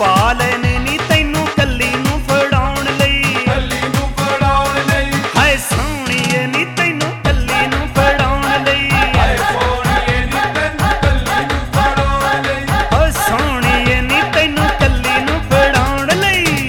ਪਾ ਲੈਨੇ ਨੀ ਤੈਨੂੰ ਕੱਲੀ ਨੂੰ ਫੜਾਉਣ ਲਈ, ਕੱਲੀ ਨੂੰ ਫੜਾਉਣ ਲਈ। ਹਾਏ ਸੋਹਣੀਏ ਨੀ ਤੈਨੂੰ ਕੱਲੀ ਨੂੰ ਫੜਾਉਣ ਲਈ, ਹਾਏ ਸੋਹਣੀਏ ਨੀ ਤੈਨੂੰ ਕੱਲੀ ਨੂੰ ਫੜਾਉਣ ਲਈ। ਓ ਸੋਹਣੀਏ ਨੀ ਤੈਨੂੰ ਕੱਲੀ ਨੂੰ ਫੜਾਉਣ ਲਈ।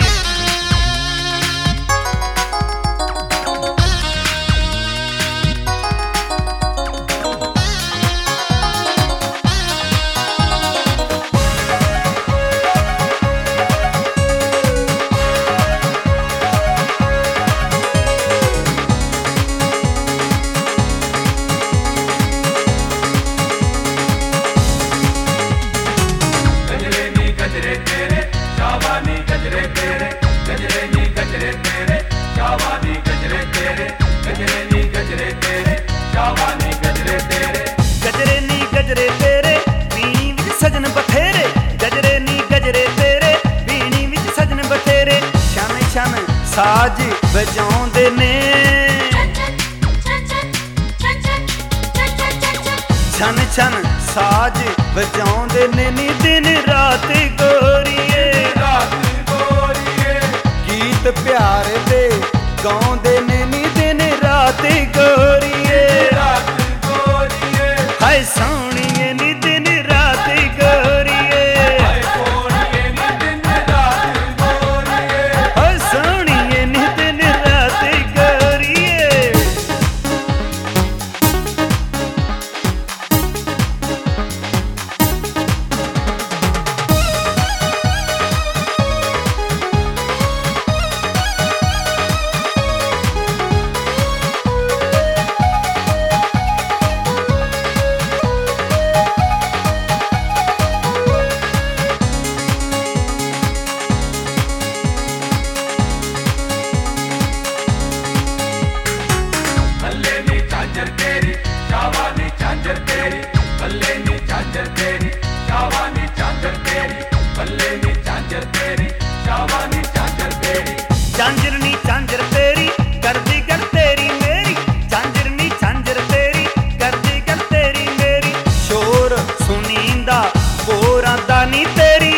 ਗਜਰੇ ਨੀ ਗਜਰੇ ਤੇਰੇ ਸ਼ਾਵਾ ਨੀ ਗਜਰੇ ਤੇਰੇ, ਗਜਰੇ ਨੀ ਗਜਰੇ ਤੇਰੇ ਸ਼ਾਵਾ ਨੀ ਗਜਰੇ ਤੇਰੇ, ਗਜਰੇ ਨੀ ਗਜਰੇ ਤੇਰੇ ਸ਼ਾਵਾ ਨੀ ਗਜਰੇ ਤੇਰੇ। ਗਜਰੇ ਨੀ ਗਜਰੇ ਤੇਰੇ ਵੀਣੀ ਵਿੱਚ ਸਜਣ ਬਥੇਰੇ, ਗਜਰੇ ਨੀ ਗਜਰੇ ਤੇਰੇ ਵੀਣੀ ਵਿੱਚ ਸਜਣ ਬਥੇਰੇ। ਸ਼ਨ ਸ਼ਨ ਸਾਜ ਵਜਾਉਂਦੇ ਨੇ, ਛਨ ਛਨ ਸਾਜ ਵਜਾਉਂਦੇ ਨੇ ਨੀ ਦਿਨ ਰਾਤ ਗੋਰੀਏ, ਰਾਤ ਗੋਰੀਏ ਗੀਤ ਪਿਆਰ ਦੇ ਗਾਉਂਦੇ ਨੇ ਨੀ ਦਿਨ ਰਾਤ ਗੋਰੀਏ। ਰਾਤ ਗੋਰੀਏ ਹਾਏ ਸੋਹਣੀਏ ਨੀ ਦਿਨ ਰਾਤ ਗੋਰੀਏ, ਹਾਏ ਸੋਹਣੀਏ ਨੀ ਦਿਨ ਰਾਤ ਗੋਰੀਏ। ਓ ਸੋਹਣੀਏ ਨੀ ਦਿਨ ਰਾਤ ਗੋਰੀਏ। ਬੱਲੇ ਨੀ ਝਾਂਜਰ ਤੇਰੀ ਸ਼ਾਵਾ ਨੀ ਝਾਂਜਰ ਤੇਰੀ, ਬੱਲੇ ਨੀ ਝਾਂਜਰ ਤੇਰੀ ਸ਼ਾਵਾ ਨੀ ਝਾਂਜਰ ਤੇਰੀ, ਬੱਲੇ ਨੀ ਝਾਂਜਰ ਤੇਰੀ ਸ਼ਾਵਾ ਨੀ ਝਾਂਜਰ ਤੇਰੀ। ਝਾਂਜਰ ਨੀ ਝਾਂਜਰ ਤੇਰੀ ਕਰਦੀ ਗੱਲ ਤੇਰੀ ਮੇਰੀ, ਝਾਂਜਰ ਨੀ ਝਾਂਜਰ ਤੇਰੀ ਕਰਦੀ ਗੱਲ ਤੇਰੀ ਮੇਰੀ। ਸ਼ੋਰ ਸੁਣੀਂਦਾ ਬੋਰਾਂ ਦਾ ਨੀ ਤੇਰੀ,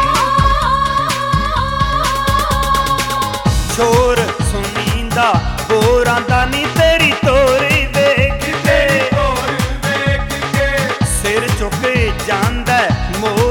ਸ਼ੋਰ ਸੁਣੀਂਦਾ ਬੋਰਾਂ ਦਾ ਨੀ ਤੇਰੀ। ਤੋਰੀ ਵੇਖ ਤੇਰੀ ਕੇ ਤੋਰ ਵੇਖ ਕੇ ਸਿਰ ਝੁਕ ਜਾਂਦਾ ਮੋਰ